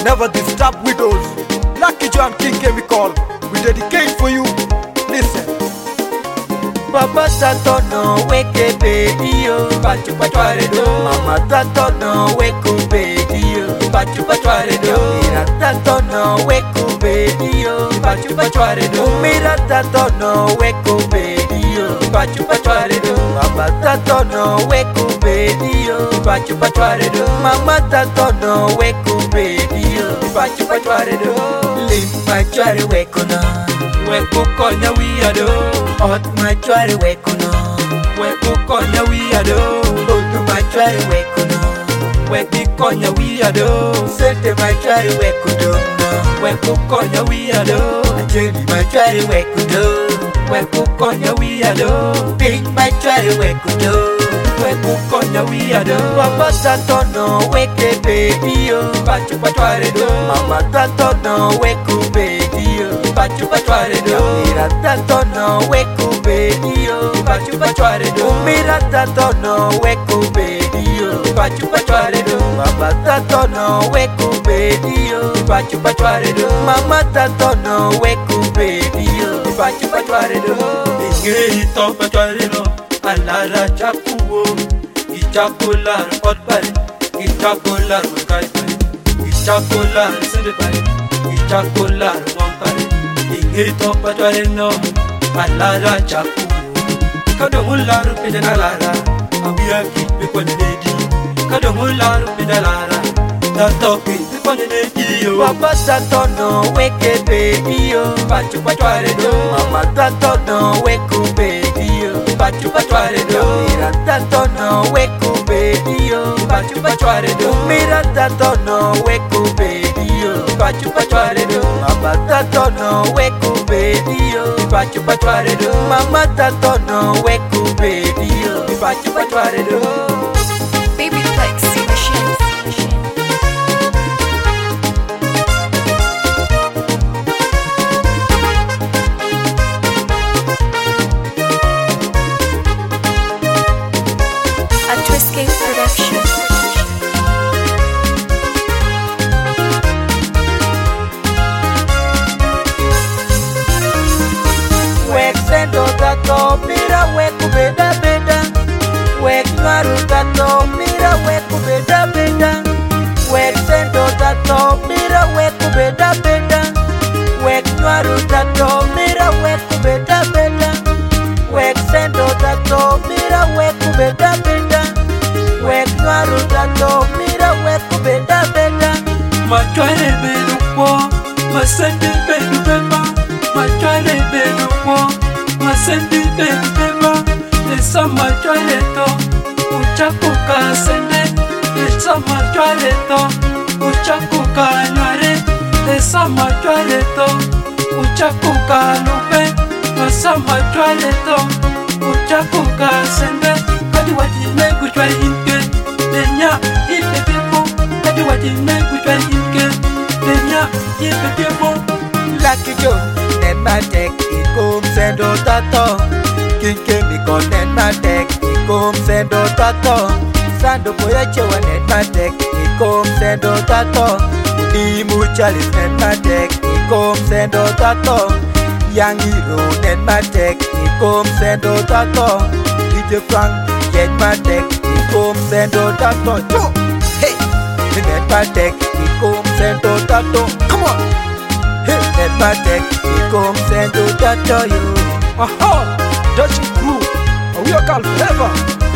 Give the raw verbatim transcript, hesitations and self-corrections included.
never disturb widows. Lucky John King Chemical, we dedicate for you. Listen. Papa tato no weke bedio, pachu pachware do. Mama tato no weku bedio, pachu pachware do. Mira tato no weku bedio, pachu pachware do. Mira tato no weku bedio, pachu pachware do. Papa tato no weku bedio, pachu pachware do. Mama tato no weku bedio, pachu pachware do. Lim pachware weku na, weku konya wiado. Ot machware wekuno, weku konya wiado. Otu machware wekuno, weki konya wiado. Sente machware wekudo, weku konya wiado. Ajeli machware wekudo, weku konya wiado. Pink machware wekudo, weku konya wiado. Papa tato no weke bedio, pachu pachware do. Mama tato no weku bedio, pachu pachware do. Mira tato no weku bedio, pachu pachware do. Mira tato no weku bedio, pachu pachware do. Papa tato no weku bedio, pachu pachware do. Mama tato no weku bedio, pachu pachware do. Inge to pachware do, alara chakuo, ichakular potpare, ichakular mukai pare, ichakular sirpare, ichakular mompare. Inge to pachware no, alara chakuo. Kado mularu pedalara, abia kipe kwa nedi. Kado mularu pedalara, tatoki kwa nedi yo. Papa tato no weke bedio, pachu pachware do. Mama tato no weku bedio, pachu pachware do. Mira tato no weku bedio, pachu pachware do. Mira tato no weku bedio, pachu pachware do. Papa tato no weku bedio, pachu pachware do. Mama tato no weku bedio, pachu pachware do. Baby Flexi Machines. A Twistgate production. Wek sendo tato, mira weku beda beda. Wek nwaru tato, mira weku beda beda. Wek sendo tato, mira weku beda beda. Wek nwaru tato, mira weku beda beda. Wek sendo tato, mira weku beda beda. Wek nwaru tato, mira weku beda beda. Machware bedu po, masende bedu bema. Machware bedu po, masende bedu bema. Esa machware to, uchaku ka sende. Esa machware to, uchaku ka nware. Esa machware to, uchaku ka lupe. Esa machware to, uchaku ka sende. Kadi wati me kuchware inke, lenya ipe pepo. Kadi wati me kuchware inke, lenya ipe pepo. Lucky John, net my deck, ikum sendo tato. King Chemical, net my deck, ikum sendo tato. Sando Poyachewa, net my deck, ikum sendo tato. Udi Muchalis, net my deck, ikum sendo tato. Young Hero, net my deck, ikum sendo tato. D J Frank, net my deck, ikum sendo tato. Yo, hey, net my deck, ikum sendo tato. Come on. Hey, net my deck, ikum sendo tato yo. Aha, Dutch crew, we are called forever.